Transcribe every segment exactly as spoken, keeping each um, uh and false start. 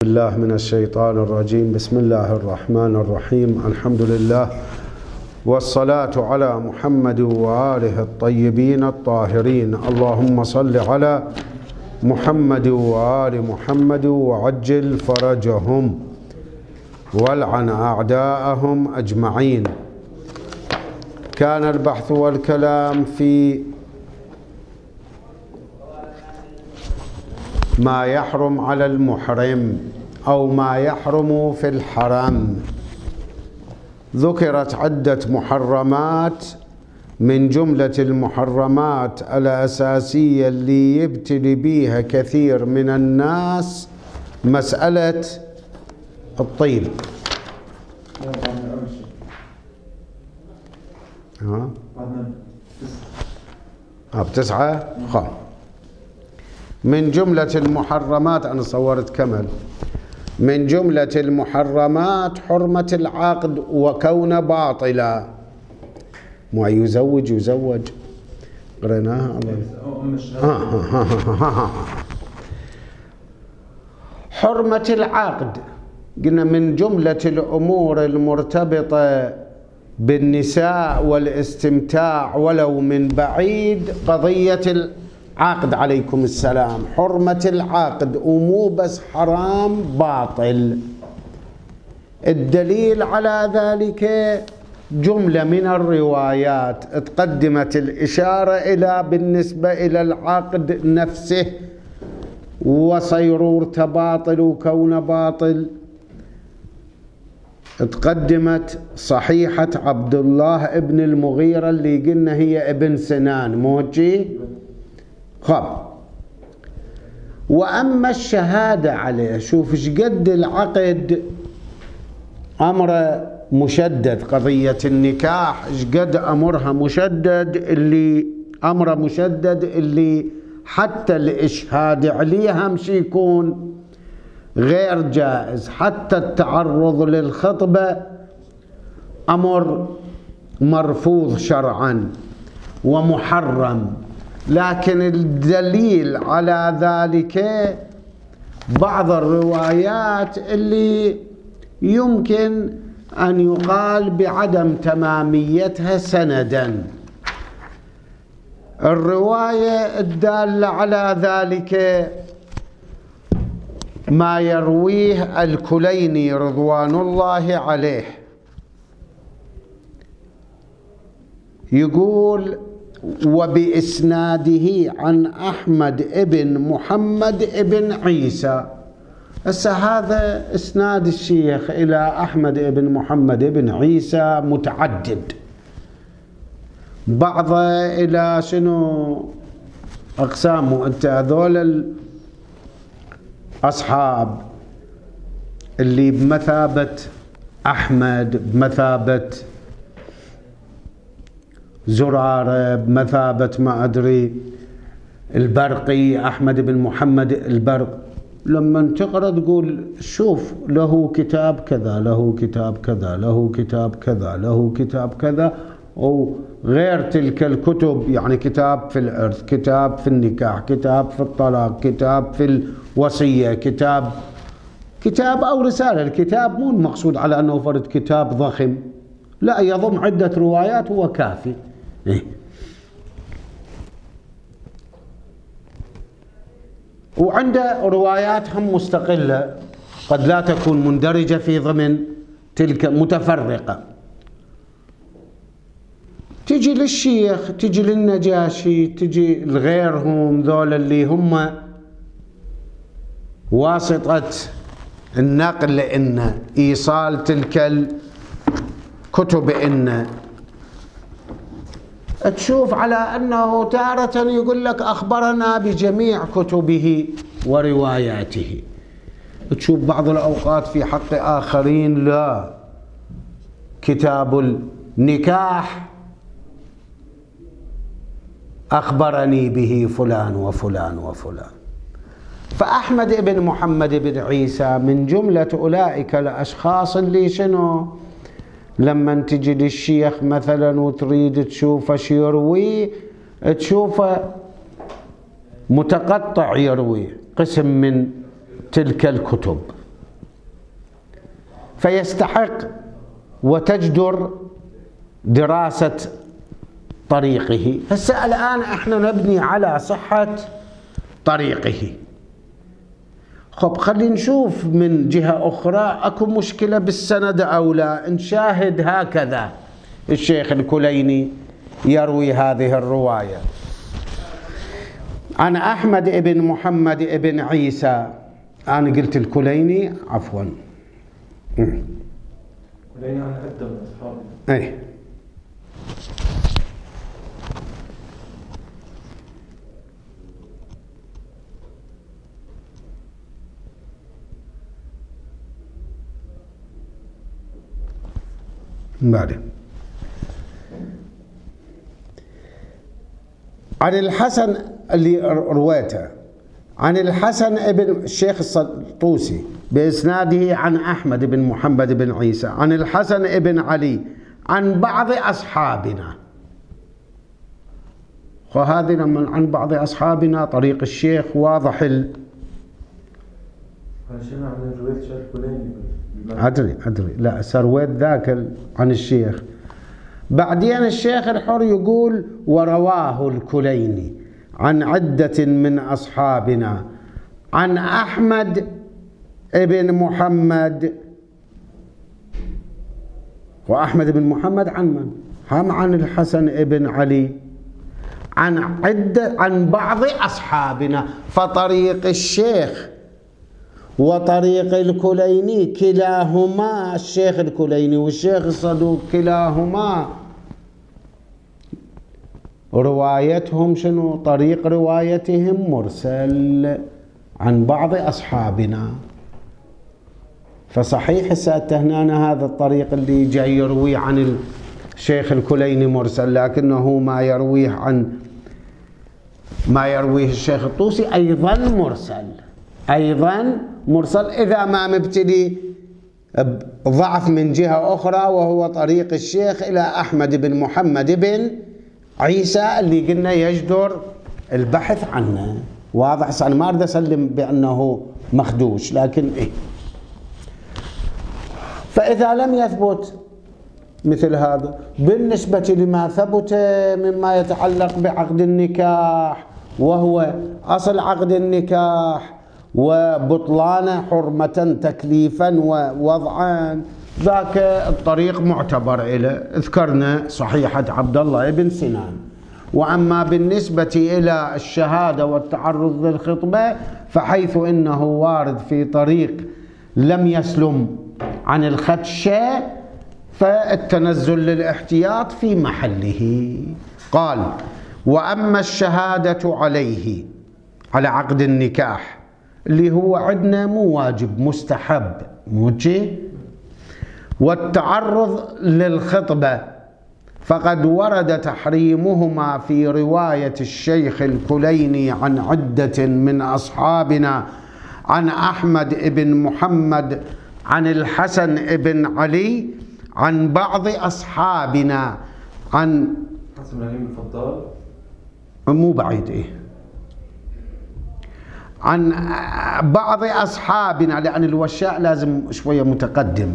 بالله من الشيطان الرجيم. بسم الله الرحمن الرحيم. الحمد لله والصلاة على محمد وآله الطيبين الطاهرين. اللهم صل على محمد وآل محمد وعجل فرجهم والعن أعداءهم أجمعين. كان البحث والكلام في ما يحرم على المحرم أو ما يحرم في الحرم. ذكرت عدة محرمات، من جملة المحرمات الأساسية اللي يبتلي بيها كثير من الناس مسألة الطيب. ها؟ بتسعة خام. من جملة المحرمات، أنا صورت كمل، من جملة المحرمات حرمة العقد وكون باطلا. مو يزوج يزوج قريناها حرمة العقد. قلنا من جملة الأمور المرتبطة بالنساء والاستمتاع ولو من بعيد قضية العقد. عليكم السلام. حرمة العقد، ومو بس حرام، باطل. الدليل على ذلك جملة من الروايات تقدمت الإشارة إلى بالنسبة إلى العقد نفسه وصيرورته باطل وكون باطل. تقدمت صحيحة عبد الله ابن المغيرة اللي قلنا هي ابن سنان، موجي خب. وأما الشهادة عليه، شوف ايش قد العقد أمره مشدد. قضية النكاح ايش قد أمرها مشدد، اللي أمره مشدد اللي حتى الإشهاد عليه همش يكون غير جائز. حتى التعرض للخطبة أمر مرفوض شرعا ومحرم. لكن الدليل على ذلك بعض الروايات اللي يمكن أن يقال بعدم تماميتها سندا. الرواية الدالة على ذلك ما يرويه الكليني رضوان الله عليه، يقول: وبإسناده عن أحمد ابن محمد ابن عيسى. هسه هذا إسناد الشيخ إلى أحمد ابن محمد ابن عيسى متعدد، بعضه إلى شنو أقسامه. أنت هذول الأصحاب اللي بمثابة أحمد، بمثابة زرارة، بمثابة ما أدري البرقي، أحمد بن محمد البرق، لما تقرأ تقول شوف له كتاب كذا، له كتاب كذا، له كتاب كذا، له كتاب كذا، وغير تلك الكتب. يعني كتاب في الإرث، كتاب في النكاح، كتاب في الطلاق، كتاب في الوصية، كتاب كتاب أو رسالة. الكتاب مو المقصود على أنه فرد كتاب ضخم، لا، يضم عدة روايات هو كافي. إيه؟ وعنده روايات هم مستقلة، قد لا تكون مندرجة في ضمن تلك، متفرقة. تجي للشيخ، تجي للنجاشي، تجي لغيرهم، ذول اللي هم واسطة النقل، إن إيصال تلك الكتب، إن تشوف على أنه تارة يقول لك أخبرنا بجميع كتبه ورواياته. تشوف بعض الأوقات في حق آخرين لا، كتاب النكاح أخبرني به فلان وفلان وفلان. فأحمد بن محمد بن عيسى من جملة أولئك الأشخاص اللي شنو لما تجي للشيخ مثلا وتريد تشوفه شو يروي، تشوفه متقطع يروي قسم من تلك الكتب. فيستحق وتجدر دراسة طريقه. هسه الآن احنا نبني على صحة طريقه. خب خلينا نشوف من جهة أخرى أكو مشكلة بالسند أو لا. نشاهد هكذا الشيخ الكليني يروي هذه الرواية عن أحمد بن محمد بن عيسى. أنا قلت الكليني عفوا كليني عن عدة من أصحابه. أي بعدين عن الحسن اللي رويته عن الحسن ابن الشيخ الطوسي بإسناده عن أحمد بن محمد بن عيسى عن الحسن ابن علي عن بعض أصحابنا. وهذه لما عن بعض أصحابنا طريق الشيخ واضح ال أدري أدري لا سرويت ذاك عن الشيخ. بعدين الشيخ الحر يقول ورواه الكليني عن عدة من أصحابنا عن أحمد ابن محمد. وأحمد بن محمد عن من؟ هم عن الحسن ابن علي عن عدة عن بعض أصحابنا. فطريق الشيخ وطريق الكليني كلاهما الشيخ الكليني والشيخ الصدوق كلاهما روايتهم شنو؟ طريق روايتهم مرسل عن بعض أصحابنا. فصحيح هسه هنا هذا الطريق اللي جاي يروي عن الشيخ الكليني مرسل، لكنه ما يرويه عن ما يرويه الشيخ الطوسي أيضا مرسل، أيضا مرسل إذا ما مبتلي ضعف من جهة أخرى، وهو طريق الشيخ إلى أحمد بن محمد بن عيسى اللي قلنا يجدر البحث عنه. واضح؟ أنا ما أريد أسلم بأنه مخدوش، لكن إيه. فإذا لم يثبت مثل هذا بالنسبة لما ثبت مما يتعلق بعقد النكاح، وهو أصل عقد النكاح وبطلان حرمة تكليفا ووضعا، ذاك الطريق معتبر إلى ذكرنا صحيحة عبد الله بن سنان. وأما بالنسبة إلى الشهادة والتعرض للخطبة فحيث إنه وارد في طريق لم يسلم عن الخدشة فالتنزل للاحتياط في محله. قال وأما الشهادة عليه على عقد النكاح اللي هو عندنا مو واجب مستحب موجه، والتعرض للخطبة فقد ورد تحريمهما في رواية الشيخ الكليني عن عدة من أصحابنا عن أحمد بن محمد عن الحسن بن علي عن بعض أصحابنا عن حسن علي المفضل مو بعيد إيه عن بعض أصحابنا، لأن الوشاء لازم شوية متقدم.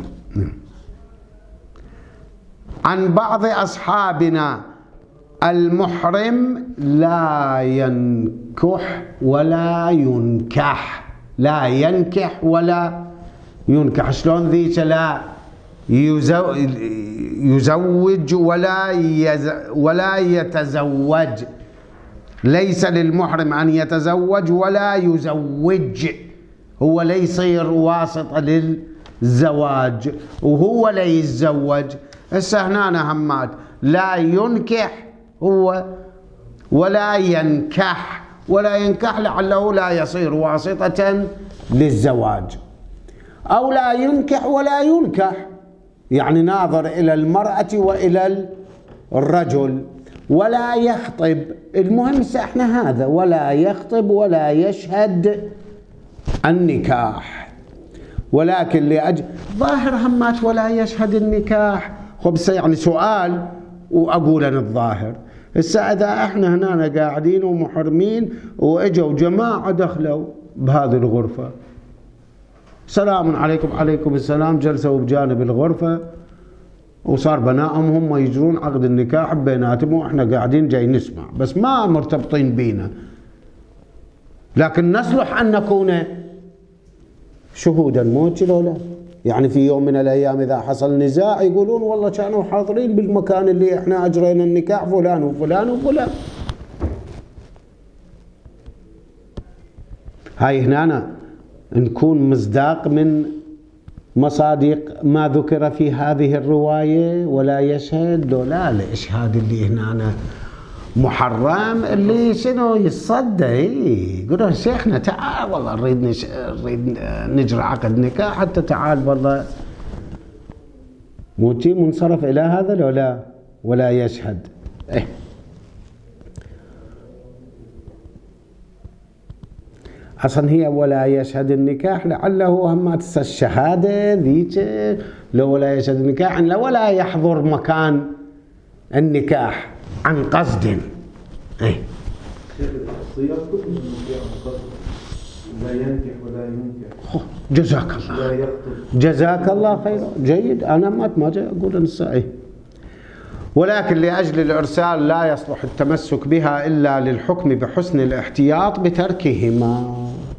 عن بعض أصحابنا المحرم لا ينكح ولا ينكح، لا ينكح ولا ينكح. شلون ذيك؟ لا يزوج ولا يز ولا يتزوج. ليس للمحرم أن يتزوج ولا يزوج، هو لا يصير واسطة للزواج وهو لا يتزوج. هسه هنا همات لا ينكح هو ولا ينكح، ولا ينكح لعله لا يصير واسطة للزواج، أو لا ينكح ولا ينكح يعني ناظر إلى المرأة وإلى الرجل. ولا يخطب، المهم احنا هذا ولا يخطب ولا يشهد النكاح. ولكن لأجل ظاهر همات ولا يشهد النكاح. خبص يعني سؤال وأقول أنا الظاهر. هسه إذا احنا هنا قاعدين ومحرمين وإجوا جماعة دخلوا بهذه الغرفة سلام عليكم عليكم السلام، جلسوا بجانب الغرفة وصار بنائهم هم يجرون عقد النكاح بيناتهم واحنا قاعدين جاي نسمع، بس ما مرتبطين بينا، لكن نصلح أن نكون شهودا، مو لا؟ يعني في يوم من الأيام إذا حصل نزاع يقولون والله كانوا حاضرين بالمكان اللي احنا أجرينا النكاح فلان وفلان وفلان. هاي هنا نكون مصداق من مصادق ما ذكر في هذه الرواية ولا يشهد. لو لا الإشهاد اللي هنا محرم اللي شنو يصدى يقولوا شيخنا تعال والله نريد نش... نريد نجري عقد نكاح حتى تعال والله موتي منصرف إلى هذا لو لا ولا يشهد. إيه. أصلا هي ولا يشهد النكاح لعله هم الشهادة ذيك لو ولا يشهد النكاح لا ولا يحضر مكان النكاح عن قصد. ايه الصيغ كل لا ينكح ولا ينكح. جزاك الله لا يخطب. جزاك الله خير، جيد. انا ما ما جاي اقول انسى. ايه. ولكن لاجل الارسال لا يصلح التمسك بها الا للحكم بحسن الاحتياط بتركهما.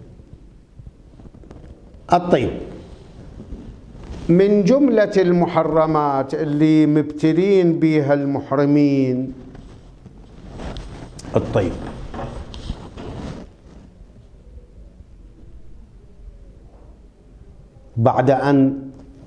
الطيب من جملة المحرمات اللي مبتلين بها المحرمين الطيب. بعد أن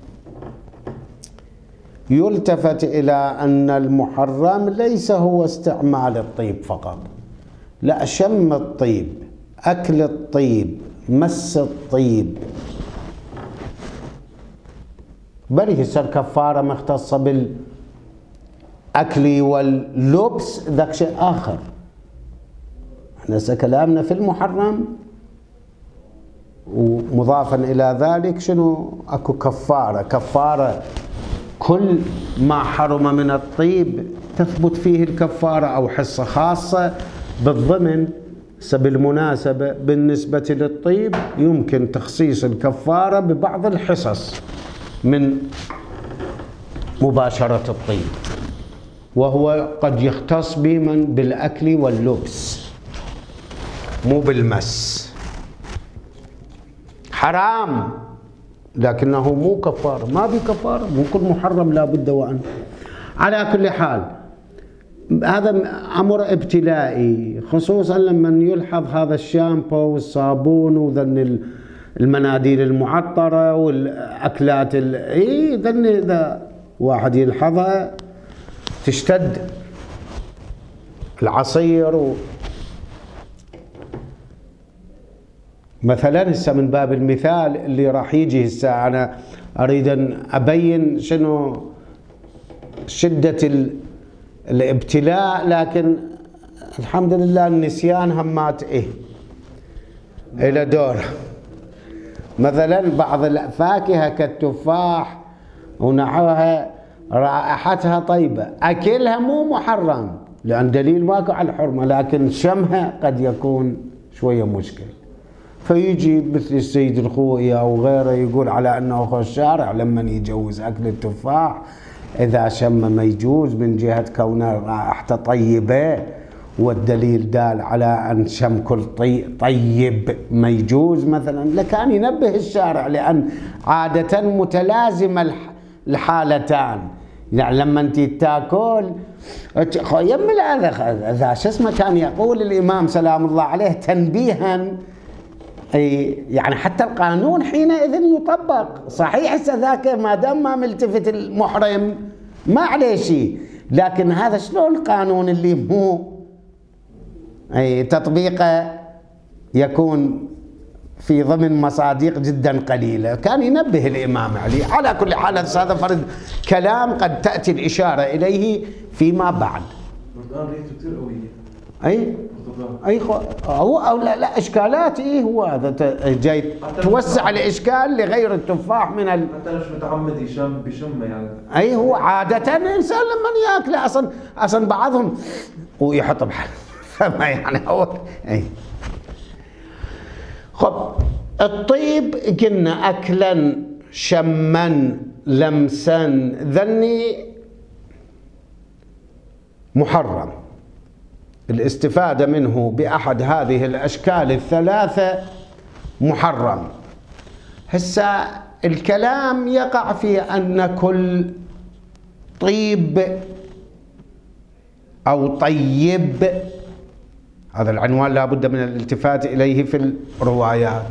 يلتفت إلى أن المحرم ليس هو استعمال الطيب فقط، لا، شم الطيب، أكل الطيب، مس الطيب، بل يصير كفارة مختصة بالأكل واللبس، ذاك شيء آخر. احنا كلامنا في المحرم، ومضافا إلى ذلك شنو أكو كفارة. كفارة كل ما حرم من الطيب تثبت فيه الكفارة أو حصة خاصة بالضمن. بالمناسبة بالنسبة للطيب يمكن تخصيص الكفارة ببعض الحصص من مباشرة الطيب، وهو قد يختص بمن بالأكل واللبس مو بالمس. حرام لكنه مو كفارة، ما في كفارة، مو كل محرم لا بد وأن. على كل حال هذا أمر ابتلائي، خصوصا لما يلحظ هذا الشامبو والصابون وذن المناديل المعطرة والأكلات ال... إيه ذن إذا واحد يلحظها تشتد العصير و... مثلا هسه من باب المثال اللي راح يجي هسه أنا أريد أن أبين شنو شدة ال... الابتلاء، لكن الحمد لله النسيان همات إيه إلى دور. مثلا بعض الفاكهة كالتفاح ونحوها رائحتها طيبة، أكلها مو محرم لأن دليل ماكو على الحرمة، لكن شمها قد يكون شوية مشكل. فيجي مثل السيد الخوئي أو غيره يقول على أنه أخو الشارع لما يجوز أكل التفاح إذا شم ما يجوز من جهة كونه رائحته طيبة، والدليل دال على أن شم كل طيب ما يجوز مثلا، لكان ينبه الشارع لأن عادة متلازمة الحالتان. يعني لما أنت تاكل يم هذا ذا شو اسمه، كان يقول الإمام سلام الله عليه تنبيها، أي يعني حتى القانون حينئذ يطبق. صحيح هسه ذاك ما دام ما ملتفت المحرم ما عليه شيء، لكن هذا شلون القانون اللي مو أي تطبيقه يكون في ضمن مصادق جدا قليلة. كان ينبه الإمام علي. على كل حال هذا فرد كلام قد تأتي الإشارة إليه فيما بعد. الآن ريته كثير قوية. أي أي خو... هو أو لا, لا إشكالات. إيه هو هذا جاي توسع الإشكال لغير التفاح من ال... حتى مش متعمد يشم بشمه يعني. أي هو عادة الإنسان لما يأكله أصلا أصلا بعضهم ويحط بحال فما يعني هو. أي خب الطيب قلنا أكلا شما لمسا ذني محرم، الاستفادة منه بأحد هذه الأشكال الثلاثة محرم. هسا الكلام يقع في أن كل طيب أو طيب، هذا العنوان لا بد من الالتفات إليه في الروايات،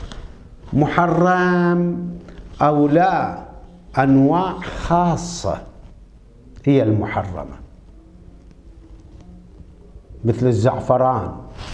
محرم أو لا. أنواع خاصة هي المحرمة، مثل الزعفران،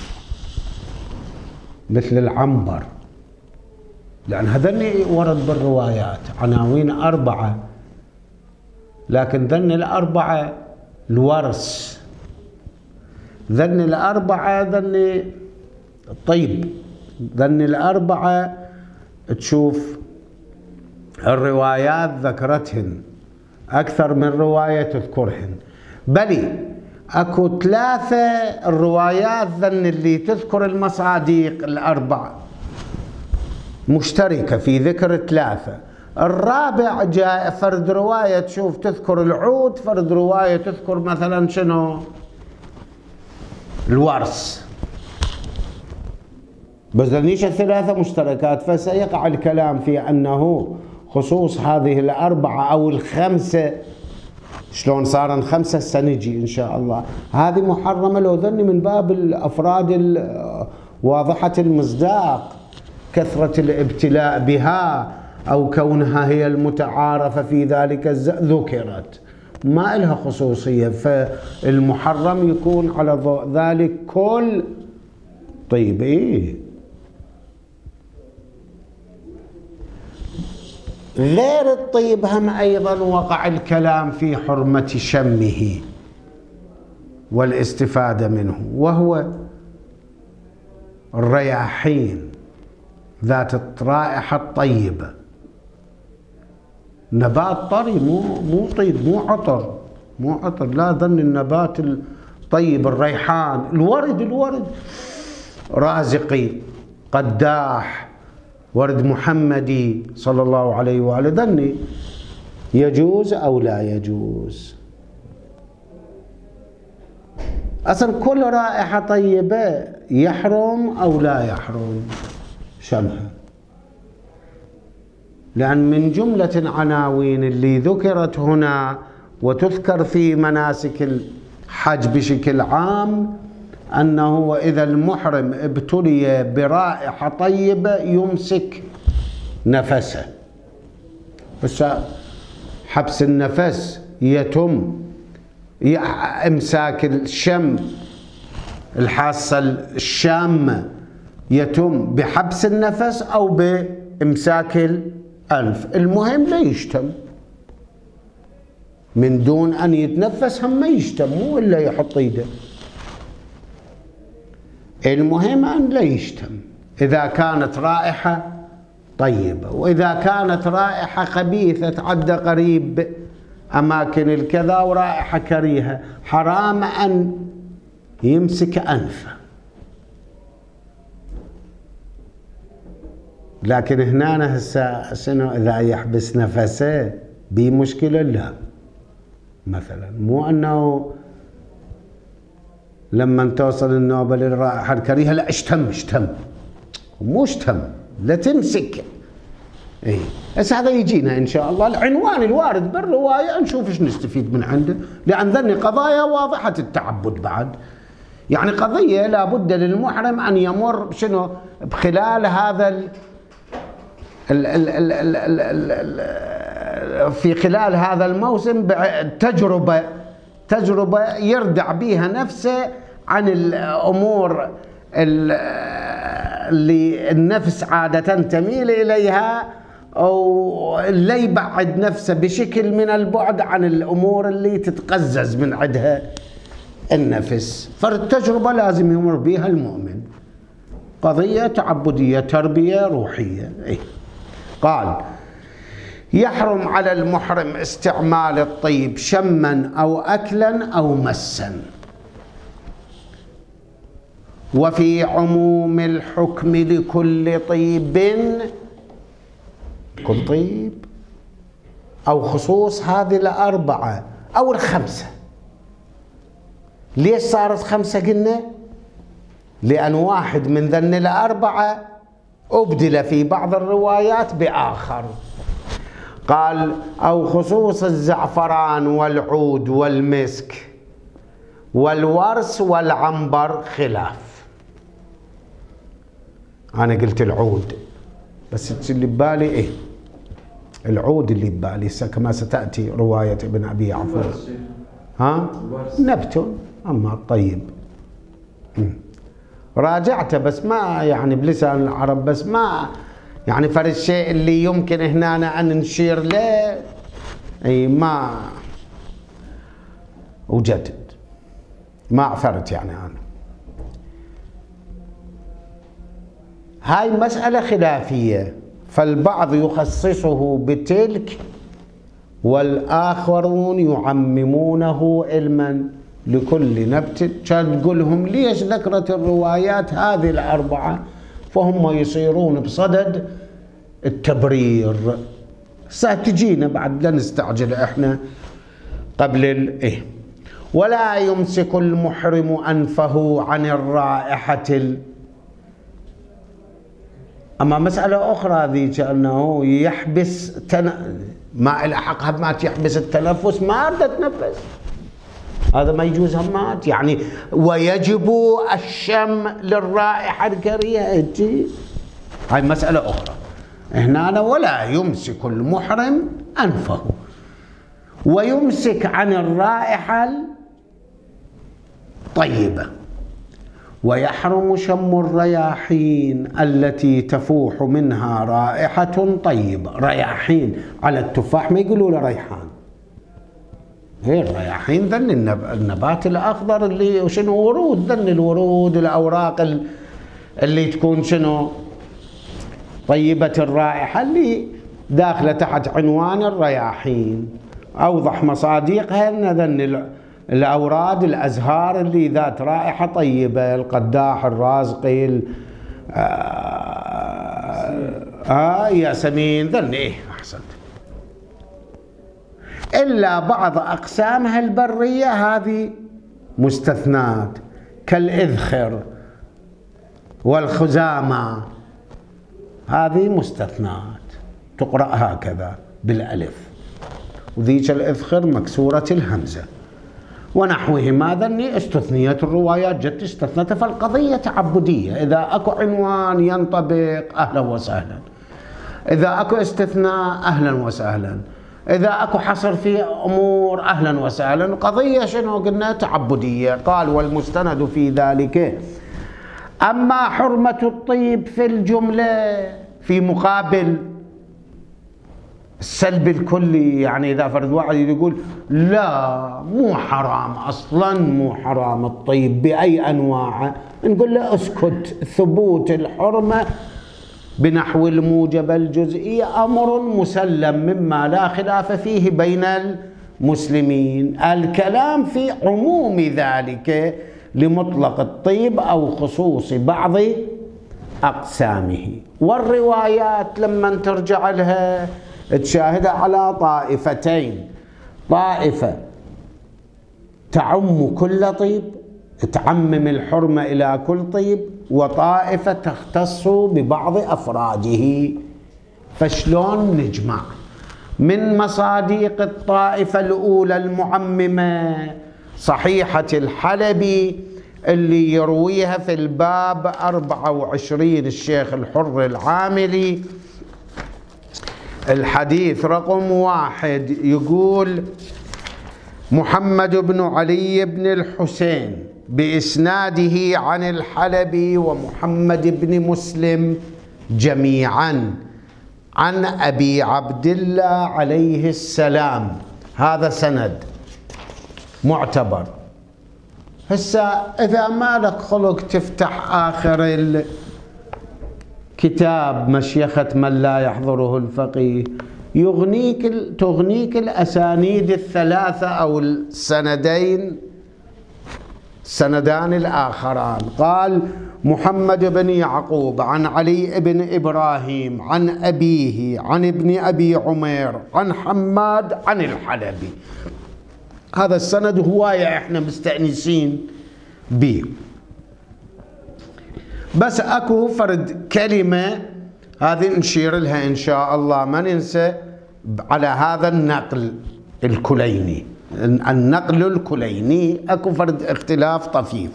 مثل العنبر، لأن هذني ورد بالروايات عناوين أربعة، لكن ذن الأربعة الورس، ذن الأربعة ذن الطيب، ذن الأربعة تشوف الروايات ذكرتهن أكثر من رواية تذكرهن، بل أكو ثلاثة الروايات ذن اللي تذكر المصاديق الأربع مشتركة في ذكر ثلاثة. الرابع جاء فرد رواية تشوف تذكر العود، فرد رواية تذكر مثلا شنو الورس، بس ذنيش الثلاثة مشتركات. فسيقع الكلام في أنه خصوص هذه الأربعة أو الخمسة، شلون صارن خمسة سنجي إن شاء الله، هذه محرمة لو ذني من باب الأفراد واضحة المصداق، كثرة الابتلاء بها أو كونها هي المتعارفة في ذلك ذكرت، ما إلها خصوصية. فالمحرم يكون على ضوء ذلك كل طيب. إيه غير الطيب هم أيضا وقع الكلام في حرمة شمه والاستفادة منه، وهو الرياحين ذات الرائحة الطيبة، نبات طري، مو مو طيب، مو عطر، مو عطر، لا ظن النبات الطيب الريحان، الورد، الورد رازقي، قداح، ورد محمدي صلى الله عليه وآله، ذني يجوز أو لا يجوز؟ أصلا كل رائحة طيبة يحرم أو لا يحرم شمها، لأن من جملة العناوين اللي ذكرت هنا وتذكر في مناسك الحج بشكل عام أنه وإذا المحرم ابتلي برائحة طيبة يمسك نفسه. بس حبس النفس يتم، إمساك الشم الحاسة الشامة يتم بحبس النفس أو بإمساك الأنف، المهم لا يشتم من دون أن يتنفس، هم ما يشتم، مو إلا يحط يده، المهم أن لا يشتم إذا كانت رائحة طيبة. وإذا كانت رائحة خبيثة تعدى قريب أماكن الكذا ورائحة كريهة، حرام أن يمسك أنفه. لكن هنا هسه شنو إذا يحبس نفسه بمشكلة؟ لا، مثلا مو أنه لما توصل النوبة للرائحة الكريهة لا اشتم اشتم، مو اشتم، لا تمسك. ايه بس هذا يجينا ان شاء الله العنوان الوارد بالرواية، نشوف ايش نستفيد من عنده، لأن ذني قضايا واضحة التعبد بعد، يعني قضية لابد للمحرم أن يمر شنو بخلال هذا ال ال ال ال ال ال ال في خلال هذا الموسم تجربة تجربة يردع بها نفسه عن الأمور اللي النفس عادة تميل إليها، أو اللي يبعد نفسه بشكل من البعد عن الأمور اللي تتقزز من عندها النفس. فالتجربة لازم يمر بها المؤمن، قضية تعبدية، تربية روحية. إيه؟ قال يحرم على المحرم استعمال الطيب شما أو أكلا أو مسا. وفي عموم الحكم لكل طيب، كل طيب أو خصوص هذه الأربعة أو الخمسة. ليش صارت خمسة قلنا؟ لأن واحد من ذن الأربعة أبدل في بعض الروايات بآخر. قال أو خصوص الزعفران والعود والمسك والورس والعنبر خلاف. أنا قلت العود بس اللي ببالي إيه؟ العود اللي ببالي كما ستأتي رواية ابن أبي يعفور. ها؟ نبت أما الطيب راجعته بس ما يعني بلسان العرب، بس ما يعني فرق الشيء اللي يمكن هنا أن نشير له أي ما وجدت، ما عثرت يعني أنا. هاي مسألة خلافية، فالبعض يخصصه بتلك والآخرون يعممونه علما لكل نبت. كان تقولهم ليش ذكرت الروايات هذه الأربعة، فهم يصيرون بصدد التبرير. ستجينا بعد، لا نستعجل احنا قبل الايه. ولا يمسك المحرم أنفه عن الرائحة ال... أما مسألة أخرى ذي أنه يحبس تن... ما إلى حقها ما يحبس التنفس، ما أريد أتنفس، هذا ما يجوز همات يعني. ويجب الشم للرائحة الكريهة، هاي مسألة أخرى. هنا ولا يمسك المحرم أنفه، ويمسك عن الرائحة الطيبة. ويحرم شم الرياحين التي تفوح منها رائحة طيبة. رياحين على التفاح ما يقولوا له ريحان، هي الرياحين ذن النبات الأخضر اللي شنو ورود، ذن الورود الأوراق اللي تكون شنو طيبة الرائحة اللي داخلة تحت عنوان الرياحين. أوضح مصادقها أن ذن الأوراد الأزهار اللي ذات رائحة طيبة، القداح، الرازقي، ال آه, آه ياسمين، ذن إيه أحسنت. إلا بعض أقسامها البرية هذه مستثنات، كالإذخر والخزامة، هذه مستثنات تقرأ هكذا بالألف، وذيك الإذخر مكسورة الهمزة ونحوهما. ذني استثنيت الروايات جت استثنت، فالقضية تعبدية. إذا أكو عنوان ينطبق أهلا وسهلا، إذا أكو استثناء أهلا وسهلا، إذا أكو حصر في أمور أهلا وسهلا. قضية شنو قلنا تعبدية. قال والمستند في ذلك أما حرمة الطيب في الجملة في مقابل السلب الكلي، يعني إذا فرد واحد يقول لا مو حرام أصلا، مو حرام الطيب بأي أنواعه، نقول له اسكت. ثبوت الحرمة بنحو الموجب الجزئي أمر مسلم مما لا خلاف فيه بين المسلمين. الكلام في عموم ذلك لمطلق الطيب أو خصوص بعض أقسامه. والروايات لما ترجع لها تشاهد على طائفتين، طائفة تعم كل طيب، تعمم الحرمة إلى كل طيب، وطائفة تختص ببعض أفراده. فشلون نجمع؟ من مصادق الطائفة الأولى المعممة صحيحة الحلبي اللي يرويها في الباب أربعة وعشرين الشيخ الحر العاملي، الحديث رقم واحد، يقول محمد بن علي بن الحسين بإسناده عن الحلبي ومحمد بن مسلم جميعا عن أبي عبد الله عليه السلام. هذا سند معتبر. هسه إذا ما لك خلق تفتح آخر الكتاب مشيخة من لا يحضره الفقيه، يغنيك تغنيك الأسانيد الثلاثة أو السندين السندان الآخران قال محمد بن يعقوب عن علي بن إبراهيم عن أبيه عن ابن أبي عمير عن حماد عن الحلبي. هذا السند هواية احنا مستأنسين به، بس اكو فرد كلمة هذه نشير لها ان شاء الله ما ننسى على هذا النقل الكليني. النقل الكليني اكو فرد اختلاف طفيف.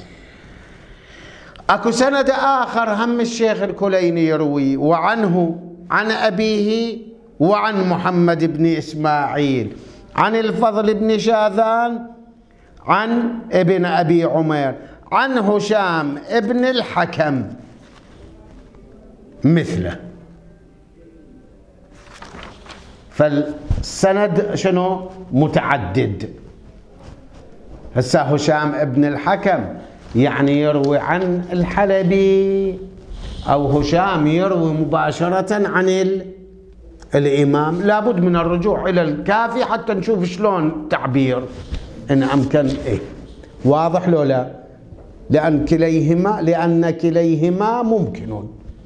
اكو سند اخر هم الشيخ الكليني يروي وعنه عن ابيه وعن محمد بن اسماعيل عن الفضل بن شاذان عن ابن ابي عمير عن هشام ابن الحكم مثله. فالسند شنو؟ متعدد. هسه هشام ابن الحكم يعني يروي عن الحلبي، او هشام يروي مباشرة عن ال الإمام. لابد من الرجوع إلى الكافي حتى نشوف شلون تعبير إن أمكن. إيه واضح لو لا؟ لأن كليهما لأن كليهما ممكن.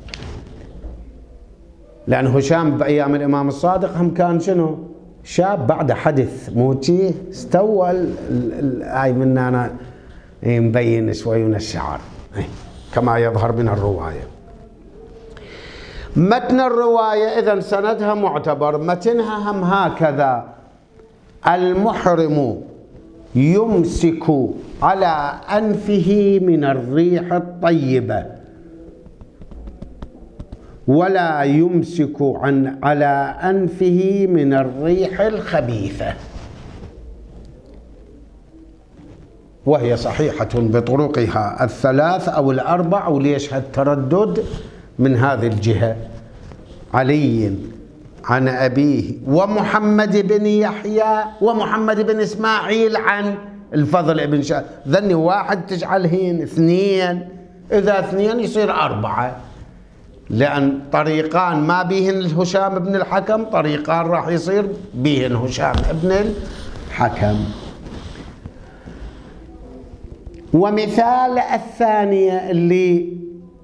لأن هشام بأيام الإمام الصادق هم كان شنو؟ شاب بعد حدث موتيه استوى هاي من أنا مبين شوي من الشعر كما يظهر من الرواية. متن الرواية إذن سندها معتبر، متنها هم هكذا: المحرم يمسك على أنفه من الريح الطيبة ولا يمسك عن على أنفه من الريح الخبيثة، وهي صحيحة بطرقها الثلاث أو الأربع، وليش هالتردد من هذه الجهة. علي عن أبيه ومحمد بن يحيى ومحمد بن إسماعيل عن الفضل بن شاذ. ذني واحد تجعلهن اثنين، إذا اثنين يصير أربعة، لأن طريقان ما بيهن هشام بن الحكم، طريقان راح يصير بيهن هشام بن الحكم. ومثال الثانية اللي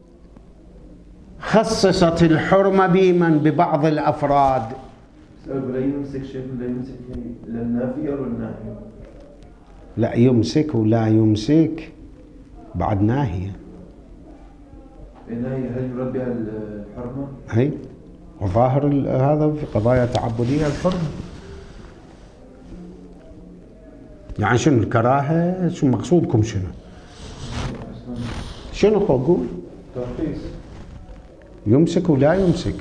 خصصت الحرمة بمن ببعض الأفراد. لا يمسك شيخ، لا يمسك للنافية ولا الناهية؟ لا يمسك ولا يمسك بعد ناهية. الناهية هل يراد بها الحرمة؟ هي وظاهر هذا في قضايا تعبدية الحرمة. يعني شنو الكراهة؟ شو مقصودكم شنو؟ شنو قول؟ ترخيص. يمسك ولا يمسك؟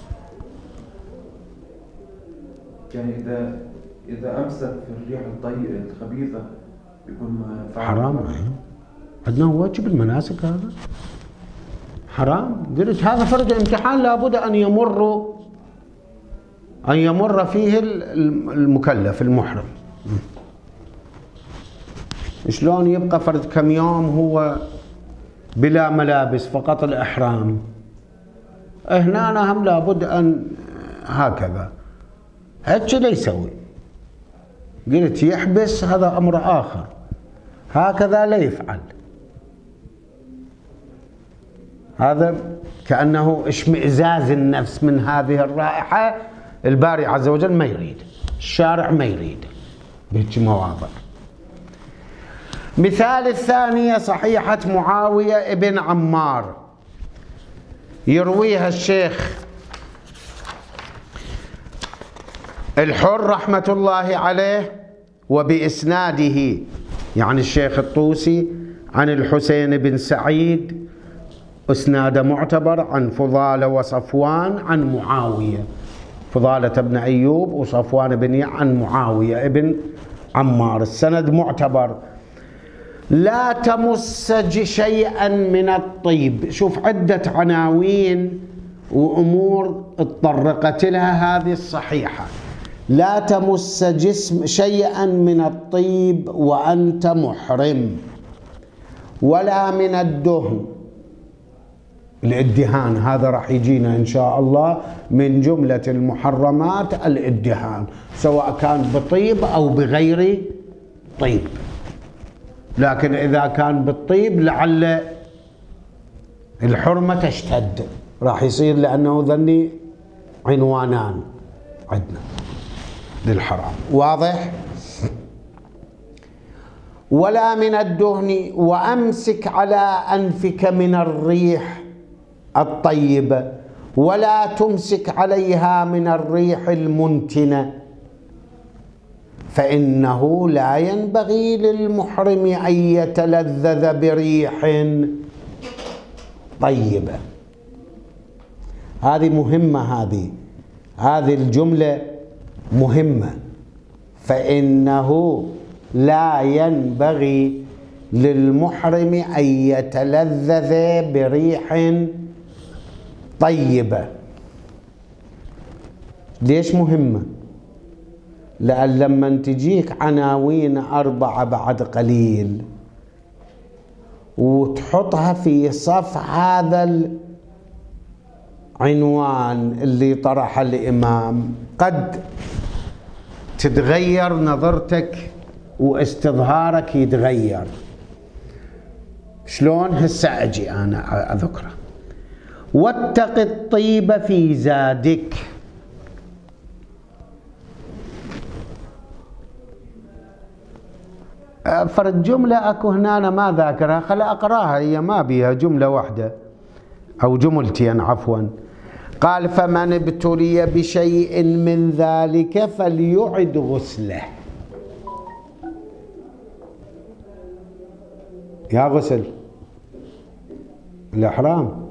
يعني إذا إذا أمسك في الريح الطيبة الخبيثة يكون حرام. عندنا واجب المناسك هذا حرام. قلت هذا فرد امتحان لابد أن يمر أن يمر فيه المكلف المحرم. شلون يبقى فرد كم يوم هو بلا ملابس فقط الإحرام؟ هنا أنا هم لابد أن هكذا هيك لا يسوي. قلت يحبس هذا أمر آخر، هكذا لا يفعل. هذا كأنه اشمئزاز النفس من هذه الرائحة. الباري عز وجل ما يريد، الشارع ما يريد بهيك مواضع. مثال الثانية صحيحة معاوية ابن عمار، يرويها الشيخ الحر رحمة الله عليه وبإسناده، يعني الشيخ الطوسي عن الحسين بن سعيد، إسناد معتبر، عن فضالة وصفوان عن معاوية، فضالة بن أيوب وصفوان بن يع عن معاوية ابن عمار. السند معتبر. لا تمس شيئا من الطيب. شوف عدة عناوين وأمور اتطرقت لها هذه الصحيحة. لا تمس جسم شيئا من الطيب وأنت محرم، ولا من الدهن. الادهان هذا راح يجينا إن شاء الله من جملة المحرمات الادهان، سواء كان بطيب أو بغير طيب. لكن إذا كان بالطيب لعل الحرمة تشتد، راح يصير لأنه ذني عنوانان عندنا للحرام. واضح؟ ولا من الدهن، وأمسك على أنفك من الريح الطيبة ولا تمسك عليها من الريح المنتنة، فإنه لا ينبغي للمحرم أن يتلذذ بريح طيبة. هذه مهمة، هذه هذه الجملة مهمة. فإنه لا ينبغي للمحرم أن يتلذذ بريح طيبة. ليش مهمة؟ لأن لما تجيك عناوين أربعة بعد قليل وتحطها في صف هذا العنوان اللي طرح الإمام، قد تتغير نظرتك واستظهارك يتغير. شلون؟ هسه أجي أنا أذكره. واتق الطيب في زادك. فرد جملة أكو هنا أنا ما ذاكرها، خل أقراها، هي ما بيها جملة واحدة أو جملتين عفوا. قال: فمن ابتلي بشيء من ذلك فليعد غسله. يا غسل الإحرام.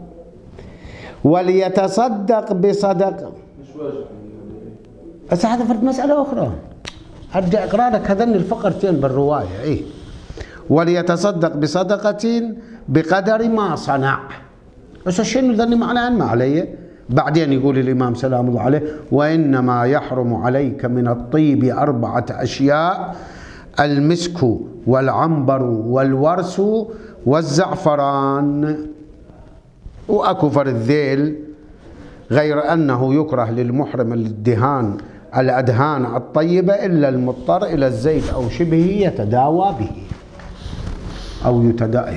وليتصدق بصدقة. مش واجب. بس هذا فرد مسألة أخرى، أرجع أقرأ لك هذين الفقرتين بالرواية. إيه؟ وليتصدق بصدقة بقدر ما صنع. بس شنو ذني معناه ما عليه. بعدين يقول الإمام سلام الله عليه: وإنما يحرم عليك من الطيب أربعة أشياء: المسك والعنبر والورس والزعفران. وأكو فرد ذيل، غير أنه يكره للمحرم الدهان الأدهان الطيبة إلا المضطر إلى الزيت أو شبهه يتداوى به أو يتدائه.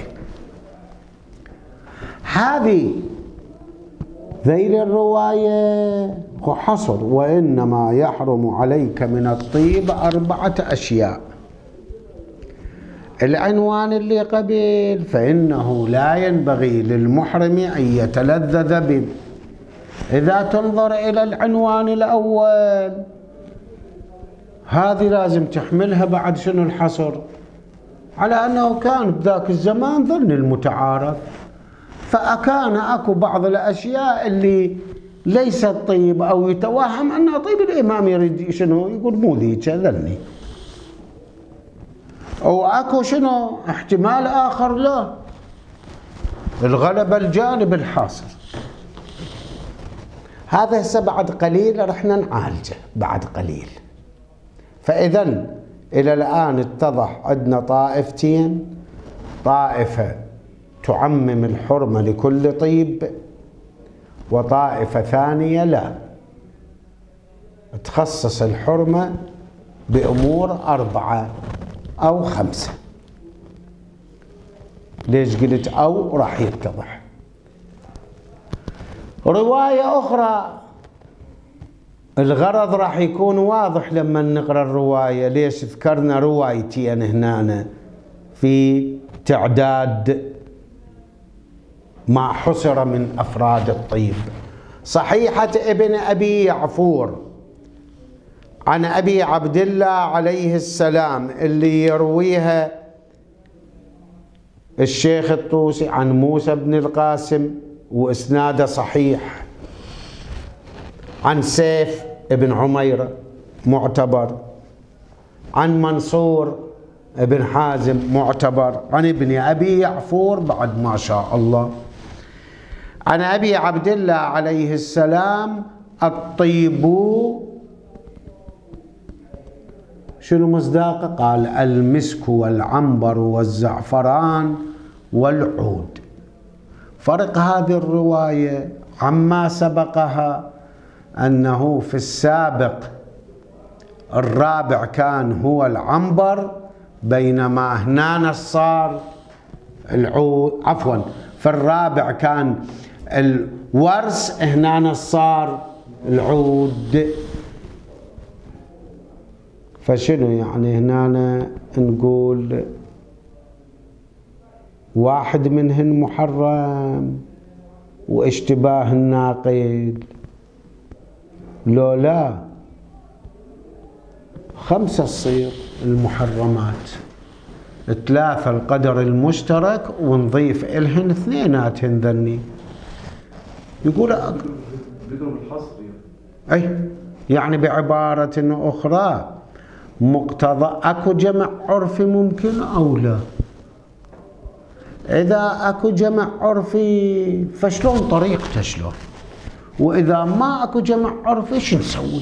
هذه ذيل الرواية حصر: وإنما يحرم عليك من الطيب أربعة أشياء. العنوان اللي قبل: فإنه لا ينبغي للمحرم أن يتلذذ به. إذا تنظر إلى العنوان الأول، هذه لازم تحملها بعد شنو الحصر؟ على أنه كان بذاك الزمان ظن المتعارف، فأكان أكو بعض الأشياء اللي ليست طيب أو يتوهم أنها طيب، الإمام يريد شنو يقول مو ذيك ذني، أو أكو شنو احتمال آخر لا، الغلب الجانب الحاصل. هذا هسه بعد قليل رحنا نعالجه بعد قليل. فإذا إلى الآن اتضح عندنا طائفتين: طائفة تعمم الحرمة لكل طيب، وطائفة ثانية لا، تخصص الحرمة بأمور أربعة أو خمسة. ليش قلت أو؟ راح يتضح. رواية أخرى الغرض راح يكون واضح لما نقرأ الرواية. ليش ذكرنا روايتين هنا في تعداد ما حصر من أفراد الطيب؟ صحيحة ابن أبي يعفور عن أبي عبد الله عليه السلام اللي يرويها الشيخ الطوسي عن موسى بن القاسم وإسناده صحيح، عن سيف ابن عميرة معتبر، عن منصور ابن حازم معتبر، عن ابن أبي يعفور بعد ما شاء الله، عن أبي عبد الله عليه السلام: الطيب شنو مصداقه؟ قال: المسك والعنبر والزعفران والعود. فرق هذه الرواية عما سبقها أنه في السابق الرابع كان هو العنبر بينما هنا صار العود، عفوا في الرابع كان الورث، هنا صار العود. فشنو يعني هنا نقول واحد منهن محرم واشتباه الناقل؟ لو لا خمسة تصير المحرمات، ثلاثة القدر المشترك ونضيف إلهن اثنيناتهن ذني. يقول بيضرب الحصر يعني. أي يعني بعبارة أخرى مقتضى أكو جمع عرفي ممكن أو لا؟ إذا أكو جمع عرفي فشلون طريقته شلون؟ وإذا ما أكو جمع عرفي شو نسوي؟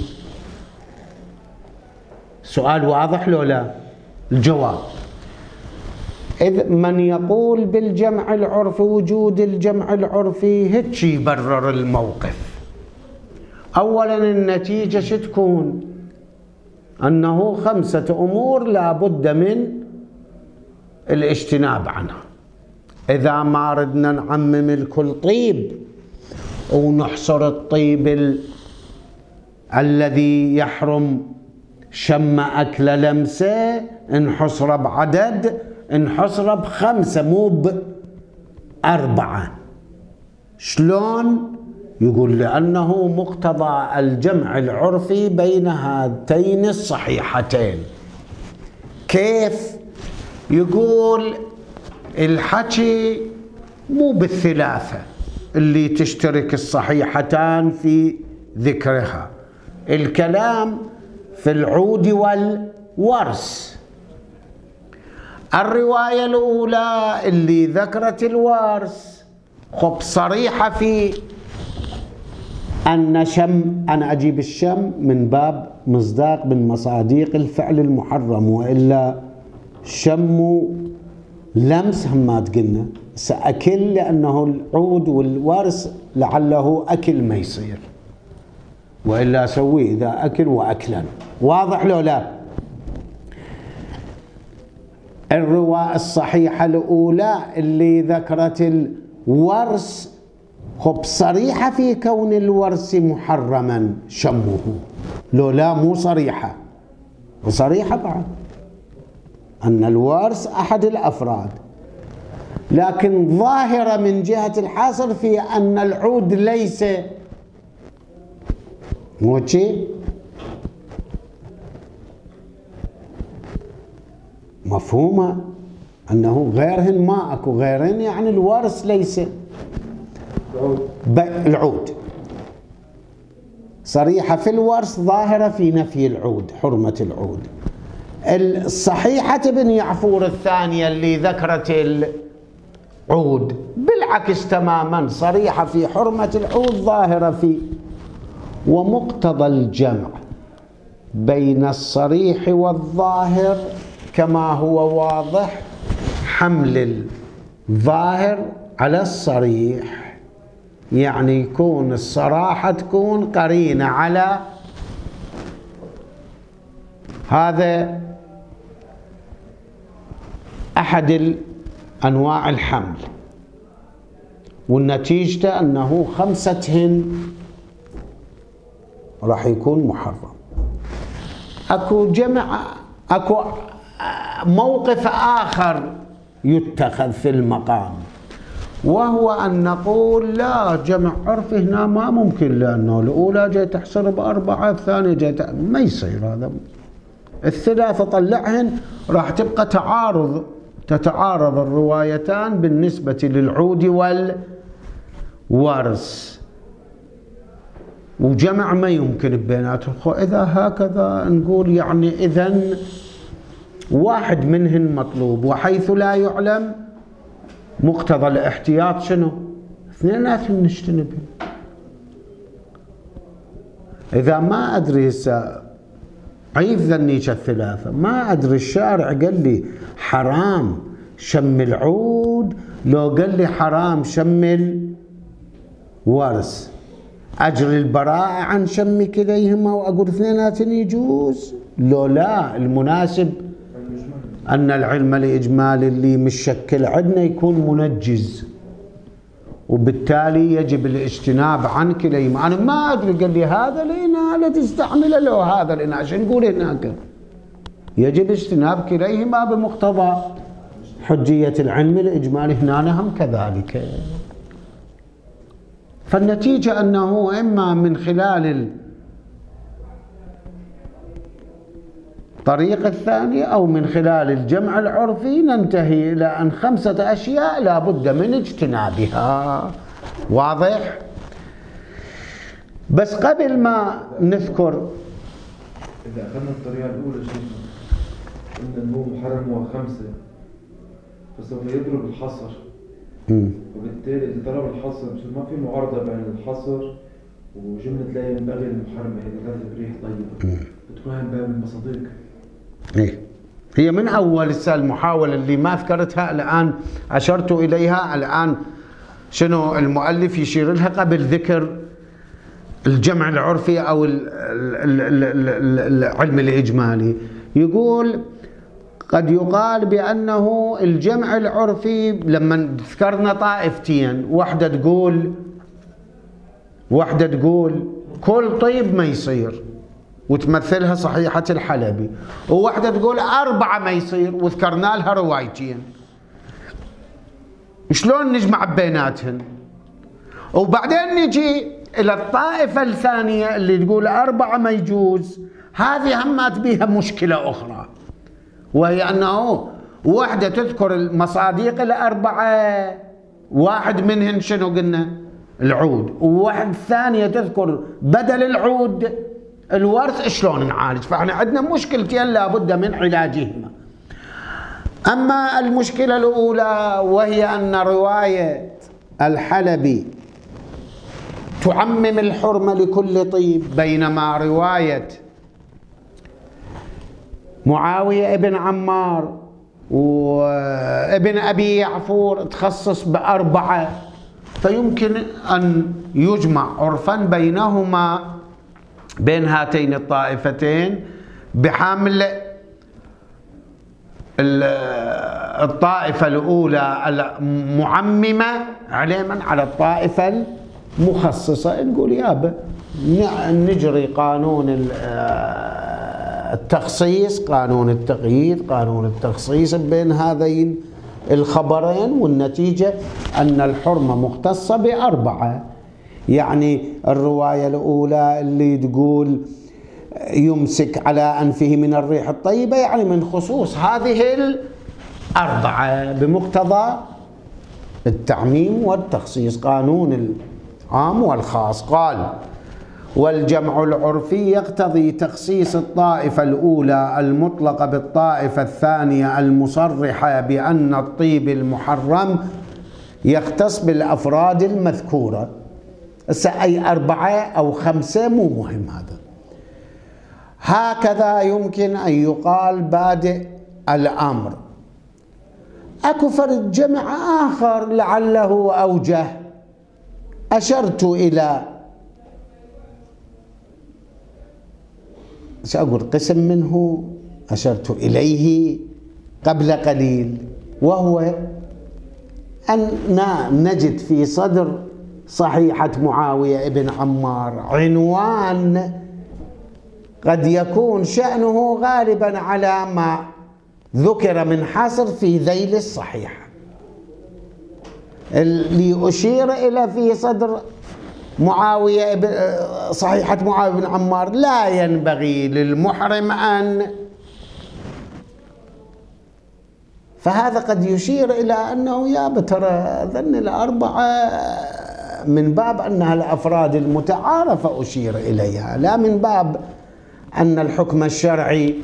سؤال واضح لو لا؟ الجواب إذ من يقول بالجمع العرفي وجود الجمع العرفي هيك يبرر الموقف. أولا النتيجة شو تكون؟ أنه خمسة أمور لا بد من الاجتناب عنها. إذا ما ردنا نعمم الكل طيب ونحصر الطيب ال... الذي يحرم شم أكل لمسة، انحصر بعدد، انحصر بخمسة مو بأربعة. شلون؟ يقول لأنه مقتضى الجمع العرفي بين هاتين الصحيحتين. كيف؟ يقول الحكي مو بالثلاثة اللي تشترك الصحيحتان في ذكرها، الكلام في العود والورث. الرواية الأولى اللي ذكرت الورث خب صريحة في أن شم، أنا أجيب الشم من باب مصداق من مصاديق الفعل المحرم، وإلا شم لمس هم ما تقلنا سأكل، لأنه العود والورث لعله أكل ما يصير، وإلا أسويه إذا أكل وأكلا. واضح لو لا؟ الرواية الصحيحة الأولى اللي ذكرت الورث خب صريحة في كون الورث محرما شمه، لو لا مو صريحة، وصريحة بعد أن الورث أحد الأفراد، لكن ظاهرة من جهة الحاصل في أن العود ليس مو شيء مفهومة، أنه غيرهن ما أكو غيرهن، يعني الورث ليس العود صريحة في الورث، ظاهرة في نفي العود، حرمة العود. الصحيحة بن يعفور الثانية اللي ذكرت العود بالعكس تماما، صريحة في حرمة العود، ظاهرة في. ومقتضى الجمع بين الصريح والظاهر كما هو واضح حمل الظاهر على الصريح، يعني يكون الصراحة تكون قرينة على هذا أحد أنواع الحمل، والنتيجة أنه خمستهن راح يكون محرم. أكو جمع، أكو موقف آخر يتخذ في المقام، وهو أن نقول لا جمع عرفي هنا ما ممكن، لأنه الأولى جاي تحصر بأربعة، الثانية جاي تحصر. ما يصير هذا، الثلاثة طلعهن راح تبقى تعارض، تتعارض الروايتان بالنسبة للعود والورث، وجمع ما يمكن بيناتهم. إذا هكذا نقول يعني إذن واحد منهن مطلوب، وحيث لا يعلم مقتضى الاحتياط شنو؟ اثنيناتهم نجتنبهم. إذا ما أدري هسه عيف ذنيك الثلاثة، ما أدري الشارع قال لي حرام شم العود، لو قال لي حرام شم الورث، أجري البراءة عن شم كليهما وأقول اثنيناتهم يجوز؟ لو لا، المناسب أن العلم الإجمالي اللي مشكل عندنا يكون منجز، وبالتالي يجب الاجتناب عن كليهما. أنا ما أدري، قال لي هذا الإناء لا تستعمل له هذا الإناء، عشان نقول هناك يجب اجتناب كليهما بمقتضى حجية العلم الإجمالي. هنا هم كذلك. فالنتيجة أنه إما من خلال الطريقة الثانية أو من خلال الجمع العرفي ننتهي إلى أن خمسة أشياء لا بد من اجتنابها. واضح؟ بس قبل ما نذكر، إذا أخذنا الطريقة الأولى شيخ قلنا أنه محرم هو خمسة، فسوف يضرب الحصر، وبالتالي إذا ضرب الحصر ما في معارضة بين الحصر وجملة لا ينبغي للمحرمة إذا كانت بريح طيبة، بتكون من باب المصادق. إيه، هي من أول المحاولة اللي ما ذكرتها الآن أشرت إليها. الآن شنو المؤلف يشير لها قبل ذكر الجمع العرفي أو العلم الإجمالي؟ يقول قد يقال بأنه الجمع العرفي لما ذكرنا طائفتين، واحدة تقول واحدة تقول كل طيب ما يصير وتمثلها صحيحة الحلبي، وواحدة تقول أربعة ما يصير وذكرنا لها روايتين. شلون نجمع بيناتهن؟ وبعدين نجي إلى الطائفة الثانية اللي تقول أربعة ما يجوز. هذه همات بها مشكلة أخرى، وهي أنه واحدة تذكر المصاديق الأربعة، واحد منهن شنو قلنا؟ العود، وواحد ثانية تذكر بدل العود الورث. شلون نعالج؟ فاحنا عندنا مشكلتين لابد من علاجهما. أما المشكلة الأولى وهي أن رواية الحلبي تعمم الحرمة لكل طيب، بينما رواية معاوية ابن عمار وابن أبي يعفور تخصص بأربعة، فيمكن أن يجمع عرفا بينهما بين هاتين الطائفتين بحمل الطائفة الأولى المعممة علما على الطائفة المخصصة. نقول يابا نجري قانون التخصيص، قانون التقييد، قانون التخصيص بين هذين الخبرين، والنتيجة أن الحرمة مختصة بأربعة. يعني الرواية الأولى اللي تقول يمسك على أنفه من الريح الطيبة، يعني من خصوص هذه الأربعة بمقتضى التعميم والتخصيص، قانون العام والخاص. قال والجمع العرفي يقتضي تخصيص الطائفة الأولى المطلقة بالطائفة الثانية المصرحة بأن الطيب المحرم يختص بالأفراد المذكورة. أي أربعة أو خمسة مو مهم هذا. هكذا يمكن أن يقال بادئ الأمر. أكو فرد جمع آخر لعله أوجه، أشرت إلى سأقول قسم منه أشرت إليه قبل قليل، وهو أننا نجد في صدر صحيحة معاوية ابن عمار عنوان قد يكون شأنه غالبا على ما ذكر من حصر في ذيل الصحيحة. اللي أشير إلى في صدر معاوية صحيحة معاوية بن عمار لا ينبغي للمحرم أن، فهذا قد يشير إلى أنه يا بترى ظن الأربعة من باب أنها الأفراد المتعارفة أشير إليها، لا من باب أن الحكم الشرعي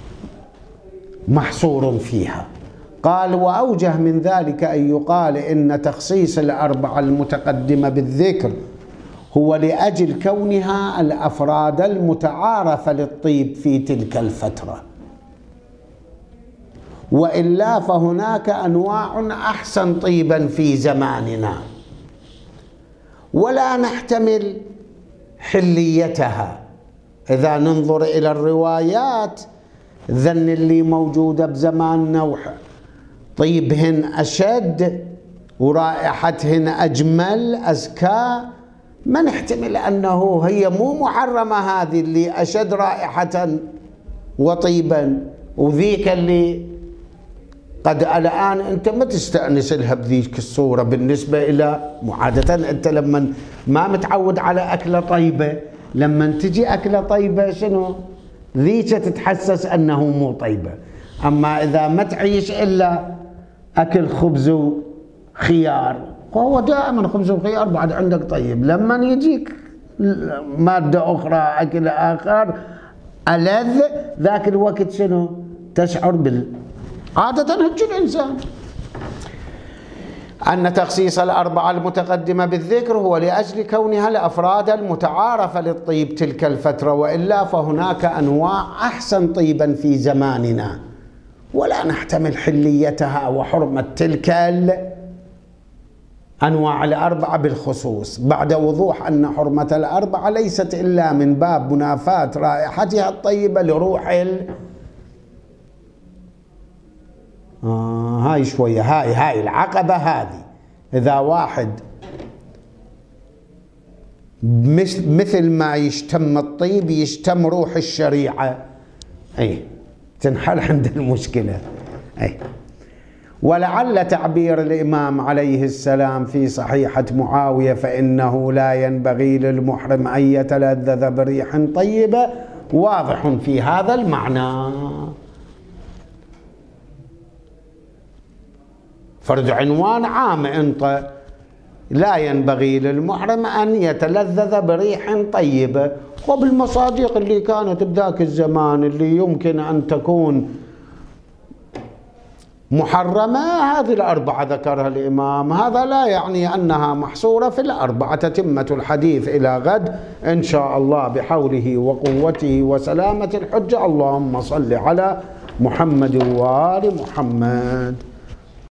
محصور فيها. قال وأوجه من ذلك أن يقال إن تخصيص الأربعة المتقدمة بالذكر هو لأجل كونها الأفراد المتعارفة للطيب في تلك الفترة، وإلا فهناك أنواع أحسن طيبا في زماننا ولا نحتمل حليتها. إذا ننظر إلى الروايات الذن اللي موجودة بزماننا طيبهن أشد ورائحتهن أجمل أزكى، ما نحتمل أنه هي مو محرمة هذه اللي أشد رائحة وطيبا، وذيك اللي قد الآن أنت ما تستأنس لها بذيك الصورة بالنسبة إلى عادة. أنت لما ما متعود على أكلة طيبة، لما تجي أكلة طيبة شنو ذيك تتحسس أنه مو طيبة. أما إذا ما تعيش إلا أكل خبز وخيار، وهو دائما خبز وخيار بعد عندك طيب، لما يجيك مادة أخرى أكل آخر ألذ، ذاك الوقت شنو تشعر بال عادة هج الإنسان. أن تخصيص الأربعة المتقدمة بالذكر هو لأجل كونها الأفراد المتعارفة للطيب تلك الفترة، وإلا فهناك أنواع أحسن طيبا في زماننا، ولا نحتمل حليتها وحرمة تلك الأنواع الأربعة بالخصوص، بعد وضوح أن حرمة الأربعة ليست إلا من باب منافاة رائحتها الطيبة لروح ال آه هاي شوية، هاي هاي العقبة هذه. إذا واحد مثل ما يشتم الطيب يشتم روح الشريعة، أي تنحل عند المشكلة. أي ولعل تعبير الإمام عليه السلام في صحيحة معاوية فإنه لا ينبغي للمحرم أن يتلذذ بريح طيبة واضح في هذا المعنى. فرد عنوان عام، انت لا ينبغي للمحرم أن يتلذذ بريح طيبة. وبالمصادق اللي كانت بذاك الزمان اللي يمكن أن تكون محرمة، هذه الأربعة ذكرها الإمام، هذا لا يعني أنها محصورة في الأربعة. تتمة الحديث إلى غد إن شاء الله بحوله وقوته وسلامة الحجة. اللهم صل على محمد وآل محمد.